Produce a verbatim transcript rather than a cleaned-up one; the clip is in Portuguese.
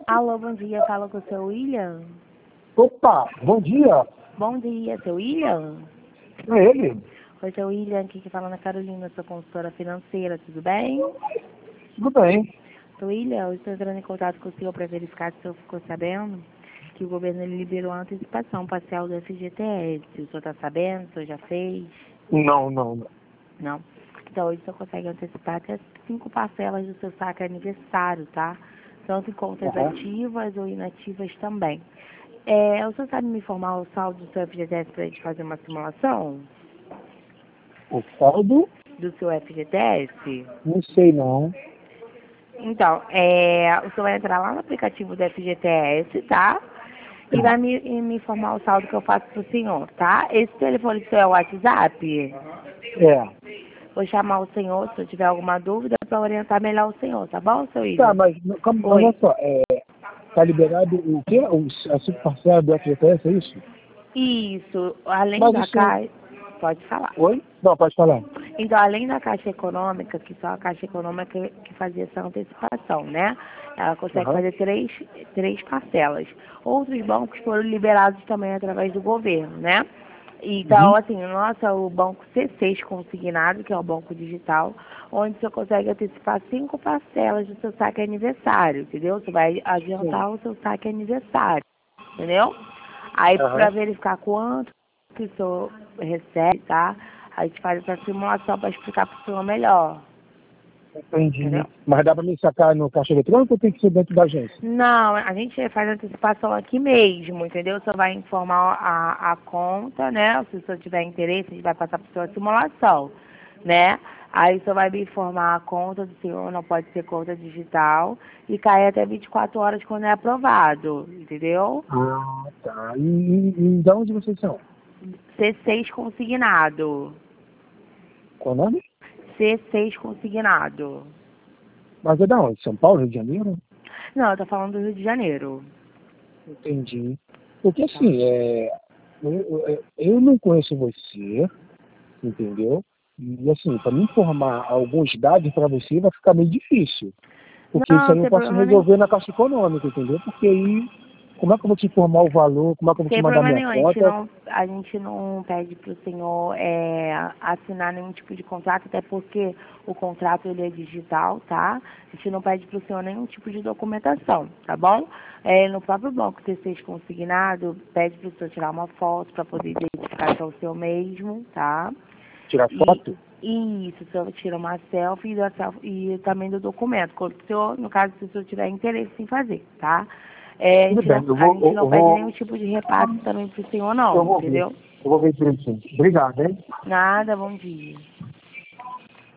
Alô, bom dia. Fala com o seu William. Opa, bom dia. Bom dia, seu William. É ele? Oi, seu William. Aqui que fala na Carolina, sua consultora financeira. Tudo bem? Tudo bem. Seu William, eu estou entrando em contato com o senhor para verificar se o senhor ficou sabendo que o governo ele liberou a antecipação parcial do F G T S. O senhor está sabendo? O senhor já fez? Não, não, não. Não. Então, hoje o senhor consegue antecipar até cinco parcelas do seu saque aniversário, tá? Tanto em contas Uhum. ativas ou inativas também. É, o senhor sabe me informar o saldo do seu F G T S para a gente fazer uma simulação? O saldo? Do seu F G T S? Não sei não. Então, é, o senhor vai entrar lá no aplicativo do F G T S, tá? E vai me, e me informar o saldo que eu faço pro senhor, tá? Esse telefone seu é o WhatsApp? É. Vou chamar o senhor, se eu tiver alguma dúvida, para orientar melhor o senhor, tá bom, seu William? Tá, mas calma, Oi. olha só, é, tá liberado o quê? O, a cinco parcela do F G T S, é isso? Isso, além Mas da isso... caixa... Pode falar. Oi? Não, pode falar. Então, além da Caixa Econômica, que só a Caixa Econômica que fazia essa antecipação, né? Ela consegue Uhum. fazer três, três parcelas. Outros bancos foram liberados também através do governo, né? Então, Uhum. assim, o nosso é o banco C seis consignado, que é o banco digital, onde você consegue antecipar cinco parcelas do seu saque aniversário, entendeu? Você vai adiantar Sim. o seu saque aniversário, entendeu? Aí, para Uhum. verificar quanto que o senhor recebe, tá? A gente faz essa simulação para explicar para o senhor melhor, Entendi. entendeu? Mas dá pra me sacar no caixa eletrônico ou tem que ser dentro da agência? Não, a gente faz a antecipação aqui mesmo, entendeu? Só vai informar a, a conta, né? Se o senhor tiver interesse, a gente vai passar para o senhor a simulação, né? Aí o senhor vai me informar a conta do senhor, não pode ser conta digital, e cai até vinte e quatro horas quando é aprovado, entendeu? Ah, tá. E, e, e de onde vocês são? C seis consignado. Qual o nome? C seis consignado. Mas é da onde? São Paulo, Rio de Janeiro? Não, eu tô falando do Rio de Janeiro. Entendi. Porque Tá. assim, é, eu, eu, eu não conheço você, entendeu? E assim, para me informar alguns dados para você vai ficar meio difícil. Porque isso Não, aí eu sem posso problema nenhum. resolver na Caixa Econômica, entendeu? Porque aí, como é que eu vou te informar o valor, como é que eu vou te Sem mandar problema minha nenhum. A gente conta? não, a gente não pede para o senhor é, assinar nenhum tipo de contrato, até porque o contrato ele é digital, tá? A gente não pede para o senhor nenhum tipo de documentação, tá bom? É, no próprio banco T seis consignado, pede para o senhor tirar uma foto para poder identificar que é o seu mesmo, tá? Tirar E foto? isso, o senhor tira uma selfie, da selfie e também do documento, quando o senhor, no caso, se o senhor tiver interesse em fazer, tá? É, a, Tudo gente bem, não, eu a vou, gente eu, não eu pede vou, nenhum tipo de repasse também pro senhor, eu não, vou ver. entendeu? Eu vou ver direitinho. Obrigado, hein? Nada, bom dia.